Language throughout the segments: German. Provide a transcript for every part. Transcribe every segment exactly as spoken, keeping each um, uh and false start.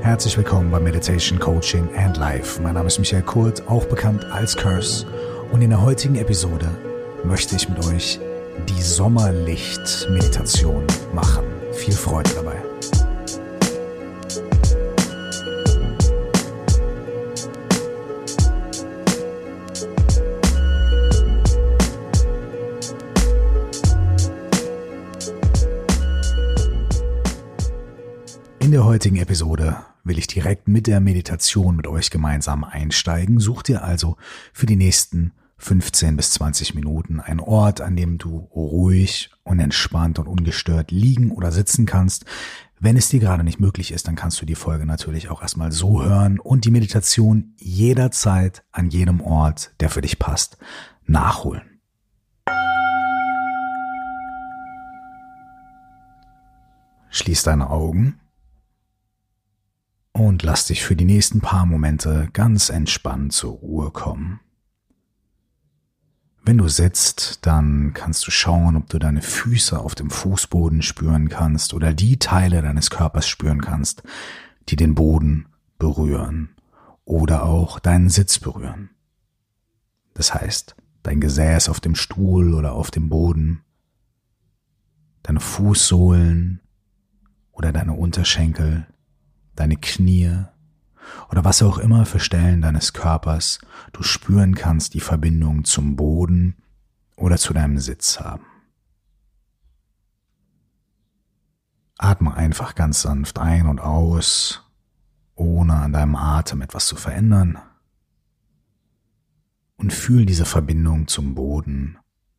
Herzlich willkommen bei Meditation, Coaching and Life. Mein Name ist Michael Kurt, auch bekannt als Curse. Und in der heutigen Episode möchte ich mit euch die Sommerlicht-Meditation machen. Viel Freude dabei. In der heutigen Episode will ich direkt mit der Meditation mit euch gemeinsam einsteigen. Such dir also für die nächsten fünfzehn bis zwanzig Minuten einen Ort, an dem du ruhig und entspannt und ungestört liegen oder sitzen kannst. Wenn es dir gerade nicht möglich ist, dann kannst du die Folge natürlich auch erstmal so hören und die Meditation jederzeit an jedem Ort, der für dich passt, nachholen. Schließ deine Augen. Und lass dich für die nächsten paar Momente ganz entspannt zur Ruhe kommen. Wenn du sitzt, dann kannst du schauen, ob du deine Füße auf dem Fußboden spüren kannst oder die Teile deines Körpers spüren kannst, die den Boden berühren oder auch deinen Sitz berühren. Das heißt, dein Gesäß auf dem Stuhl oder auf dem Boden, deine Fußsohlen oder deine Unterschenkel, deine Knie oder was auch immer für Stellen deines Körpers du spüren kannst, die Verbindung zum Boden oder zu deinem Sitz haben. Atme einfach ganz sanft ein und aus, ohne an deinem Atem etwas zu verändern, und fühl diese Verbindung zum Boden.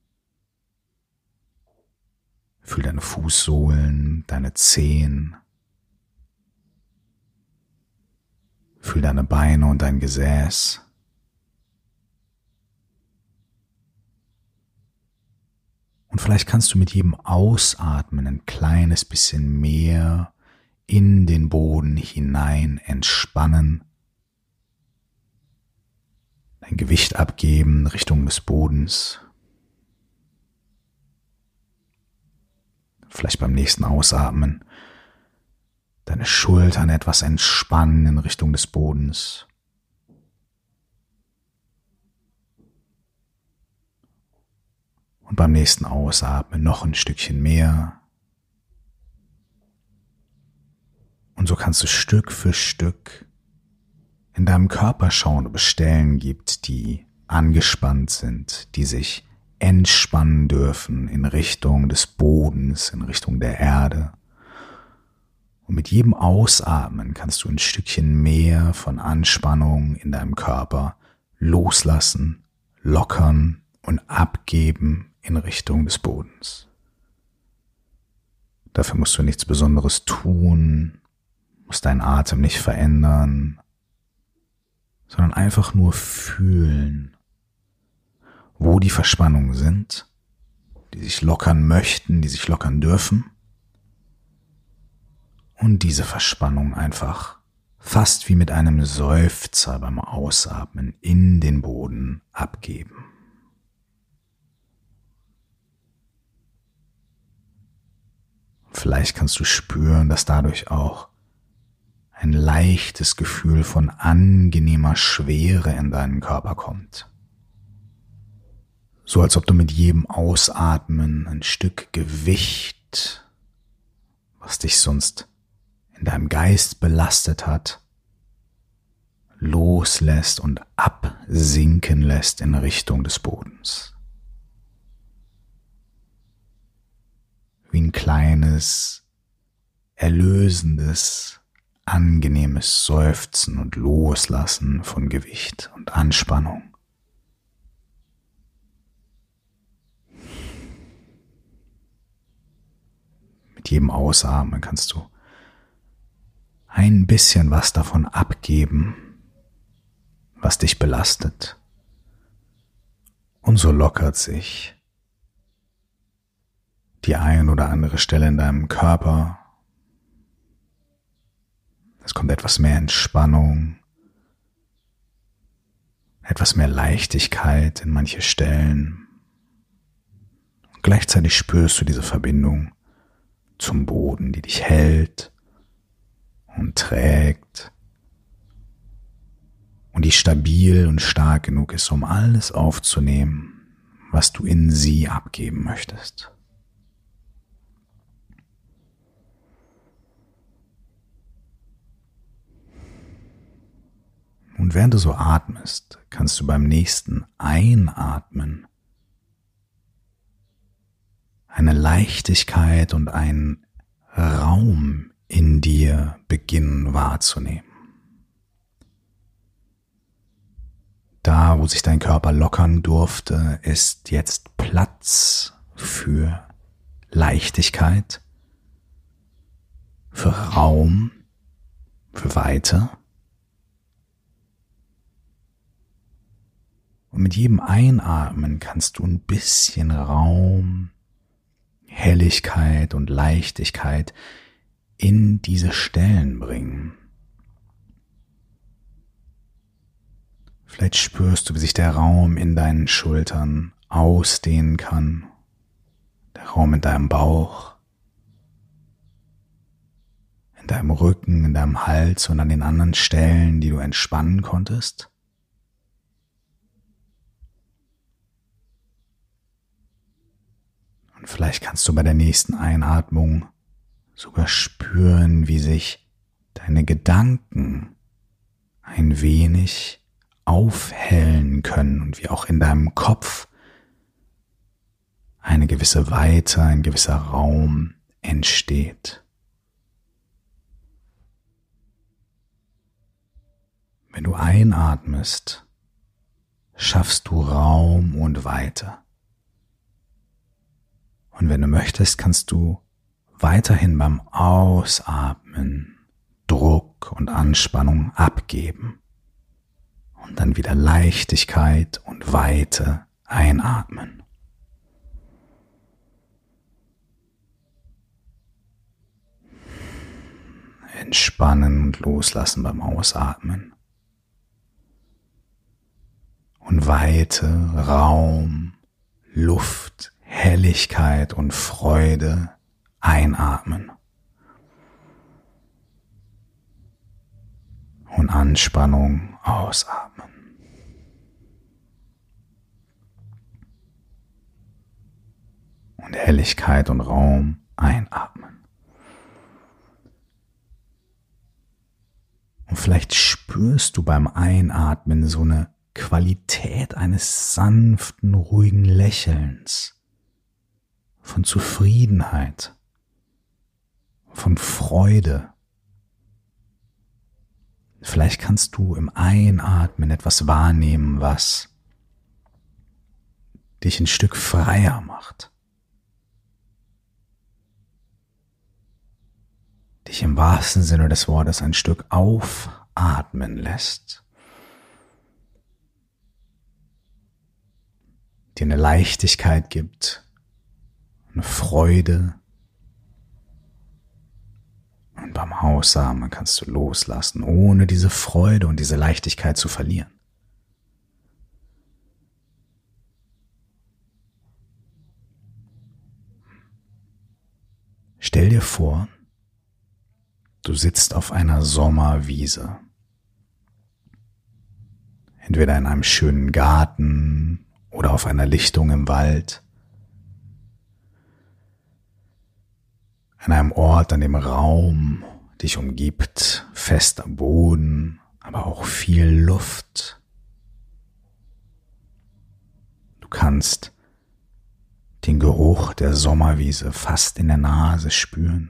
Fühl deine Fußsohlen, deine Zehen. Fühl deine Beine und dein Gesäß. Und vielleicht kannst du mit jedem Ausatmen ein kleines bisschen mehr in den Boden hinein entspannen, dein Gewicht abgeben in Richtung des Bodens. Vielleicht beim nächsten Ausatmen deine Schultern etwas entspannen in Richtung des Bodens. Und beim nächsten Ausatmen noch ein Stückchen mehr. Und so kannst du Stück für Stück in deinem Körper schauen, ob es Stellen gibt, die angespannt sind, die sich entspannen dürfen in Richtung des Bodens, in Richtung der Erde. Und mit jedem Ausatmen kannst du ein Stückchen mehr von Anspannung in deinem Körper loslassen, lockern und abgeben in Richtung des Bodens. Dafür musst du nichts Besonderes tun, musst deinen Atem nicht verändern, sondern einfach nur fühlen, wo die Verspannungen sind, die sich lockern möchten, die sich lockern dürfen. Und diese Verspannung einfach fast wie mit einem Seufzer beim Ausatmen in den Boden abgeben. Vielleicht kannst du spüren, dass dadurch auch ein leichtes Gefühl von angenehmer Schwere in deinen Körper kommt. So als ob du mit jedem Ausatmen ein Stück Gewicht, was dich sonst in deinem Geist belastet hat, loslässt und absinken lässt in Richtung des Bodens. Wie ein kleines, erlösendes, angenehmes Seufzen und Loslassen von Gewicht und Anspannung. Mit jedem Ausatmen kannst du ein bisschen was davon abgeben, was dich belastet. Und so lockert sich die ein oder andere Stelle in deinem Körper. Es kommt etwas mehr Entspannung, etwas mehr Leichtigkeit in manche Stellen. Und gleichzeitig spürst du diese Verbindung zum Boden, die dich hält und trägt und die stabil und stark genug ist, um alles aufzunehmen, was du in sie abgeben möchtest. Und während du so atmest, kannst du beim nächsten Einatmen eine Leichtigkeit und einen Raum in dir beginnen wahrzunehmen. Da, wo sich dein Körper lockern durfte, ist jetzt Platz für Leichtigkeit, für Raum, für Weite. Und mit jedem Einatmen kannst du ein bisschen Raum, Helligkeit und Leichtigkeit in diese Stellen bringen. Vielleicht spürst du, wie sich der Raum in deinen Schultern ausdehnen kann, der Raum in deinem Bauch, in deinem Rücken, in deinem Hals und an den anderen Stellen, die du entspannen konntest. Und vielleicht kannst du bei der nächsten Einatmung sogar spüren, wie sich deine Gedanken ein wenig aufhellen können und wie auch in deinem Kopf eine gewisse Weite, ein gewisser Raum entsteht. Wenn du einatmest, schaffst du Raum und Weite. Und wenn du möchtest, kannst du weiterhin beim Ausatmen Druck und Anspannung abgeben und dann wieder Leichtigkeit und Weite einatmen. Entspannen und loslassen beim Ausatmen. Und Weite, Raum, Luft, Helligkeit und Freude einatmen. Und Anspannung ausatmen. Und Helligkeit und Raum einatmen. Und vielleicht spürst du beim Einatmen so eine Qualität eines sanften, ruhigen Lächelns, von Zufriedenheit, von Freude. Vielleicht kannst du im Einatmen etwas wahrnehmen, was dich ein Stück freier macht, dich im wahrsten Sinne des Wortes ein Stück aufatmen lässt, dir eine Leichtigkeit gibt, eine Freude. Und beim Ausatmen kannst du loslassen, ohne diese Freude und diese Leichtigkeit zu verlieren. Stell dir vor, du sitzt auf einer Sommerwiese. Entweder in einem schönen Garten oder auf einer Lichtung im Wald. An einem Ort, an dem Raum dich umgibt, fester Boden, aber auch viel Luft. Du kannst den Geruch der Sommerwiese fast in der Nase spüren.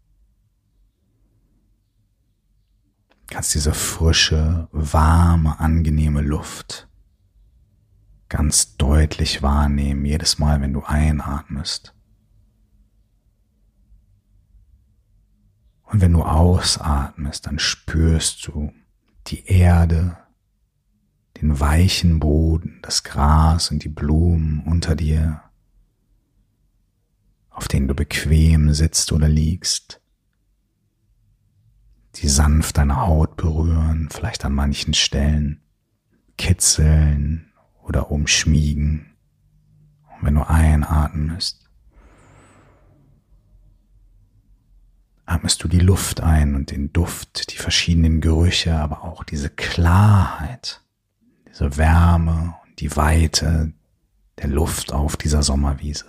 Du kannst diese frische, warme, angenehme Luft ganz deutlich wahrnehmen, jedes Mal, wenn du einatmest. Und wenn du ausatmest, dann spürst du die Erde, den weichen Boden, das Gras und die Blumen unter dir, auf denen du bequem sitzt oder liegst, die sanft deine Haut berühren, vielleicht an manchen Stellen kitzeln oder umschmiegen. Und wenn du einatmest, atmest du die Luft ein und den Duft, die verschiedenen Gerüche, aber auch diese Klarheit, diese Wärme und die Weite der Luft auf dieser Sommerwiese.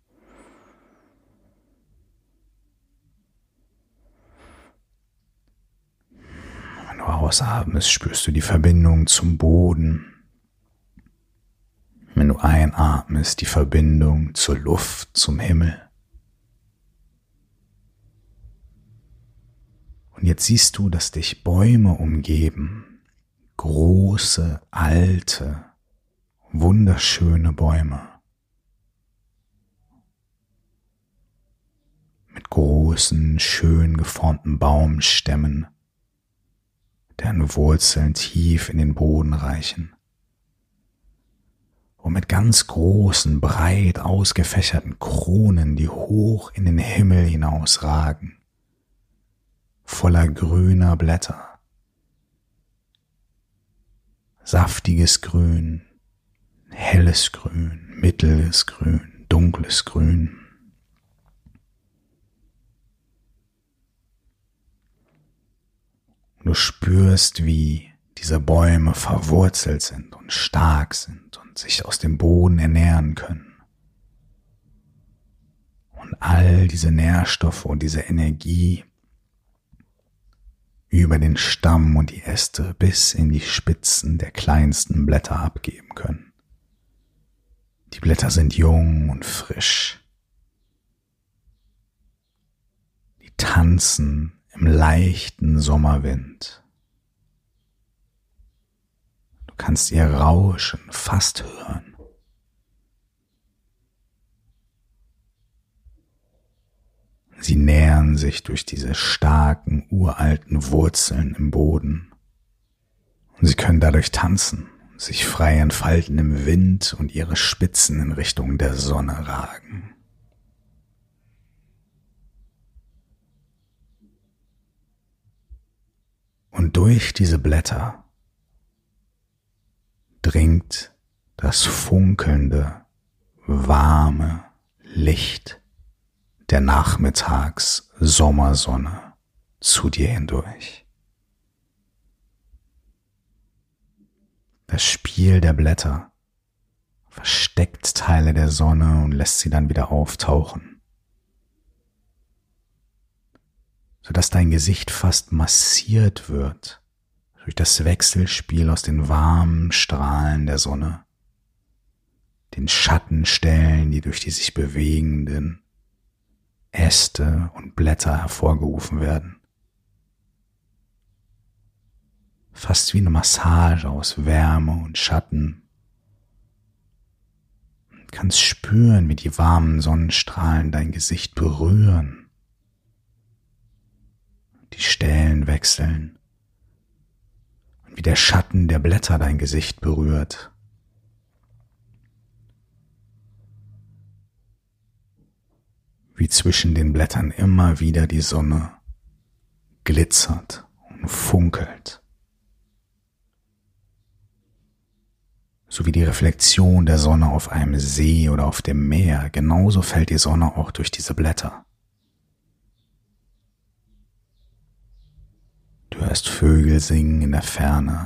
Wenn du ausatmest, spürst du die Verbindung zum Boden. Wenn du einatmest, die Verbindung zur Luft, zum Himmel. Und jetzt siehst du, dass dich Bäume umgeben. Große, alte, wunderschöne Bäume. Mit großen, schön geformten Baumstämmen, deren Wurzeln tief in den Boden reichen. Und mit ganz großen, breit ausgefächerten Kronen, die hoch in den Himmel hinausragen, voller grüner Blätter. Saftiges Grün, helles Grün, mittleres Grün, dunkles Grün. Du spürst, wie diese Bäume verwurzelt sind und stark sind und sich aus dem Boden ernähren können. Und all diese Nährstoffe und diese Energie über den Stamm und die Äste bis in die Spitzen der kleinsten Blätter abgeben können. Die Blätter sind jung und frisch. Die tanzen im leichten Sommerwind. Du kannst ihr Rauschen fast hören. Sie nähern sich durch diese starken, uralten Wurzeln im Boden. Und sie können dadurch tanzen, sich frei entfalten im Wind und ihre Spitzen in Richtung der Sonne ragen. Und durch diese Blätter dringt das funkelnde, warme Licht der Nachmittags-Sommersonne zu dir hindurch. Das Spiel der Blätter versteckt Teile der Sonne und lässt sie dann wieder auftauchen, sodass dein Gesicht fast massiert wird durch das Wechselspiel aus den warmen Strahlen der Sonne, den Schattenstellen, die durch die sich bewegenden Äste und Blätter hervorgerufen werden. Fast wie eine Massage aus Wärme und Schatten. Du kannst spüren, wie die warmen Sonnenstrahlen dein Gesicht berühren. Die Stellen wechseln. Und wie der Schatten der Blätter dein Gesicht berührt. Wie zwischen den Blättern immer wieder die Sonne glitzert und funkelt. So wie die Reflexion der Sonne auf einem See oder auf dem Meer, genauso fällt die Sonne auch durch diese Blätter. Du hörst Vögel singen in der Ferne.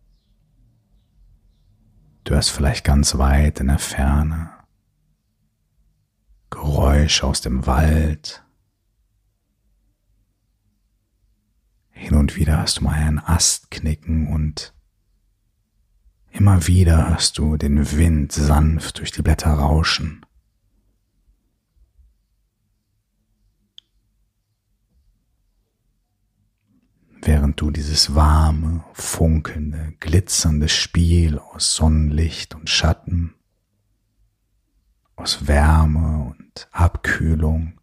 Du hörst vielleicht ganz weit in der Ferne Geräusche aus dem Wald. Hin und wieder hörst du mal einen Ast knicken und immer wieder hörst du den Wind sanft durch die Blätter rauschen. Während du dieses warme, funkelnde, glitzernde Spiel aus Sonnenlicht und Schatten, aus Wärme und Abkühlung,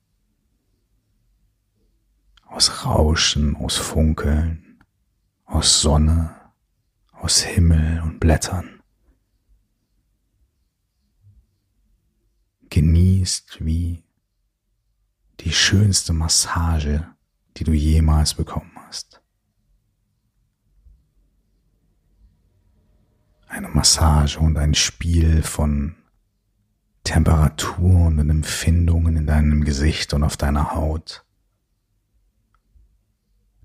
aus Rauschen, aus Funkeln, aus Sonne, aus Himmel und Blättern genießt wie die schönste Massage, die du jemals bekommen hast. Eine Massage und ein Spiel von Temperaturen und Empfindungen in deinem Gesicht und auf deiner Haut,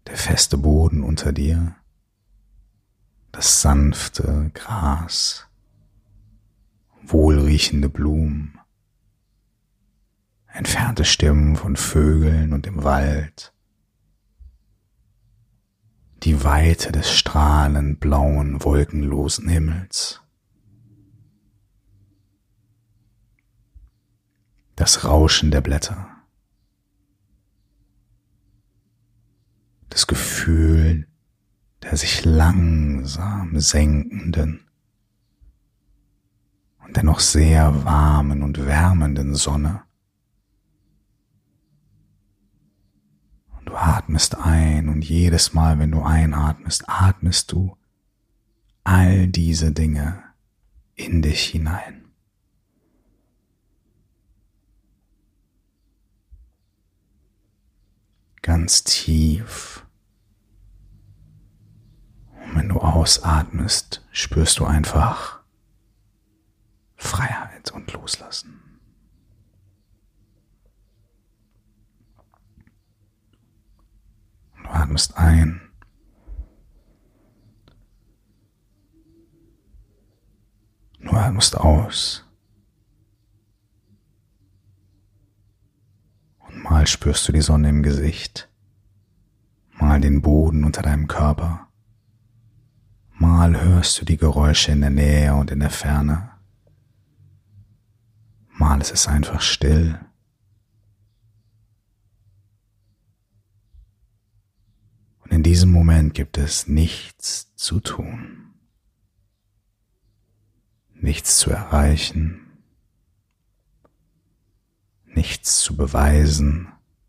der feste Boden unter dir, das sanfte Gras, wohlriechende Blumen, entfernte Stimmen von Vögeln und im Wald, die Weite des strahlend blauen, wolkenlosen Himmels, das Rauschen der Blätter, das Gefühl der sich langsam senkenden und dennoch sehr warmen und wärmenden Sonne. Und du atmest ein und jedes Mal, wenn du einatmest, atmest du all diese Dinge in dich hinein. Ganz tief. Und wenn du ausatmest, spürst du einfach Freiheit und Loslassen. Du atmest ein. Du atmest aus. Und mal spürst du die Sonne im Gesicht, mal den Boden unter deinem Körper. Mal hörst du die Geräusche in der Nähe und in der Ferne. Mal ist es einfach still. Und in diesem Moment gibt es nichts zu tun, nichts zu erreichen, nichts zu beweisen,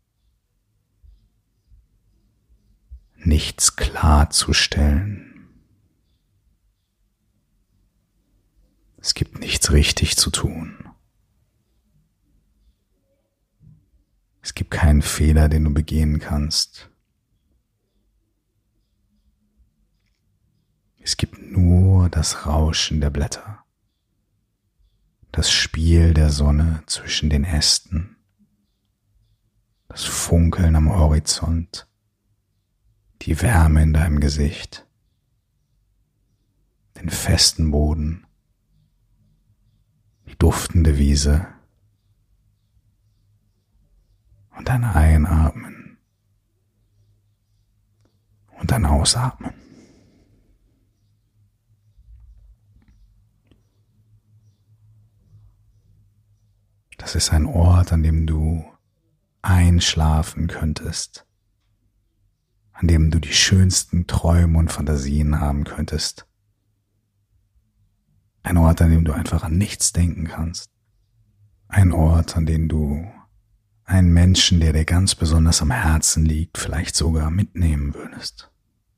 nichts klarzustellen. Es gibt nichts richtig zu tun. Es gibt keinen Fehler, den du begehen kannst. Es gibt nur das Rauschen der Blätter, das Spiel der Sonne zwischen den Ästen, das Funkeln am Horizont, die Wärme in deinem Gesicht, den festen Boden, die duftende Wiese und ein Einatmen und ein Ausatmen. Das ist ein Ort, an dem du einschlafen könntest, an dem du die schönsten Träume und Fantasien haben könntest. Ein Ort, an dem du einfach an nichts denken kannst. Ein Ort, an dem du einen Menschen, der dir ganz besonders am Herzen liegt, vielleicht sogar mitnehmen würdest.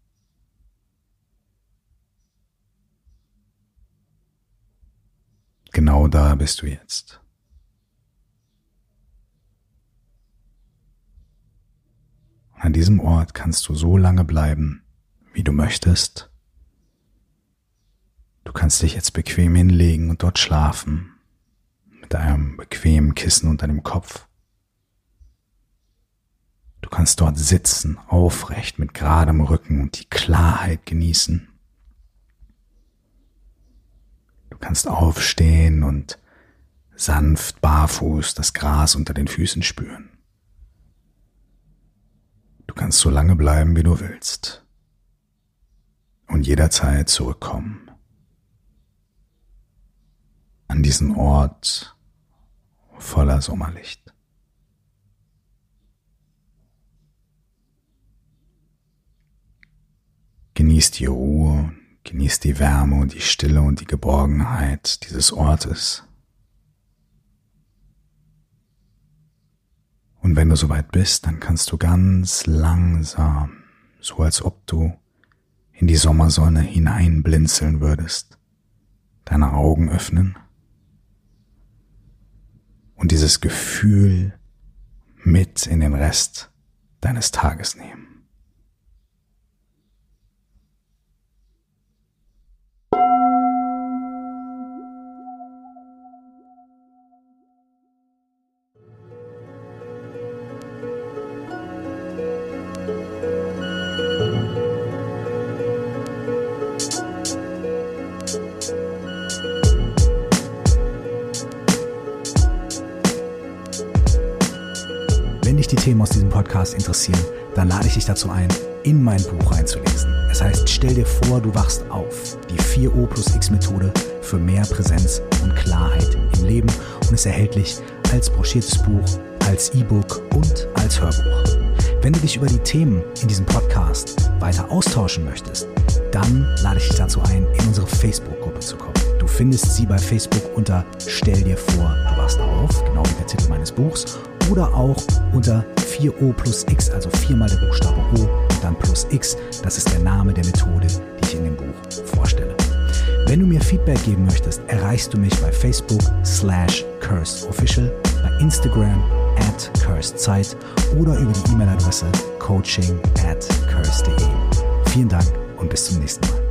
Genau da bist du jetzt. Und an diesem Ort kannst du so lange bleiben, wie du möchtest. Du kannst dich jetzt bequem hinlegen und dort schlafen, mit einem bequemen Kissen unter dem Kopf. Du kannst dort sitzen, aufrecht, mit geradem Rücken und die Klarheit genießen. Du kannst aufstehen und sanft barfuß das Gras unter den Füßen spüren. Du kannst so lange bleiben, wie du willst, und jederzeit zurückkommen. An diesen Ort voller Sommerlicht. Genieß die Ruhe, genieß die Wärme und die Stille und die Geborgenheit dieses Ortes. Und wenn du soweit bist, dann kannst du ganz langsam, so als ob du in die Sommersonne hineinblinzeln würdest, deine Augen öffnen und dieses Gefühl mit in den Rest deines Tages nehmen. Themen aus diesem Podcast interessieren, dann lade ich dich dazu ein, in mein Buch reinzulesen. Es heißt, stell dir vor, du wachst auf. Die vier O plus X Methode für mehr Präsenz und Klarheit im Leben und ist erhältlich als broschiertes Buch, als E-Book und als Hörbuch. Wenn du dich über die Themen in diesem Podcast weiter austauschen möchtest, dann lade ich dich dazu ein, in unsere Facebook-Gruppe zu kommen. Du findest sie bei Facebook unter Stell dir vor, du wachst auf, genau wie der Titel meines Buchs, oder auch unter vier O plus X, also viermal der Buchstabe O und dann plus X. Das ist der Name der Methode, die ich in dem Buch vorstelle. Wenn du mir Feedback geben möchtest, erreichst du mich bei Facebook slash CursedOfficial, bei Instagram at CursedZeit oder über die E-Mail-Adresse coaching at curse punkt de. Vielen Dank und bis zum nächsten Mal.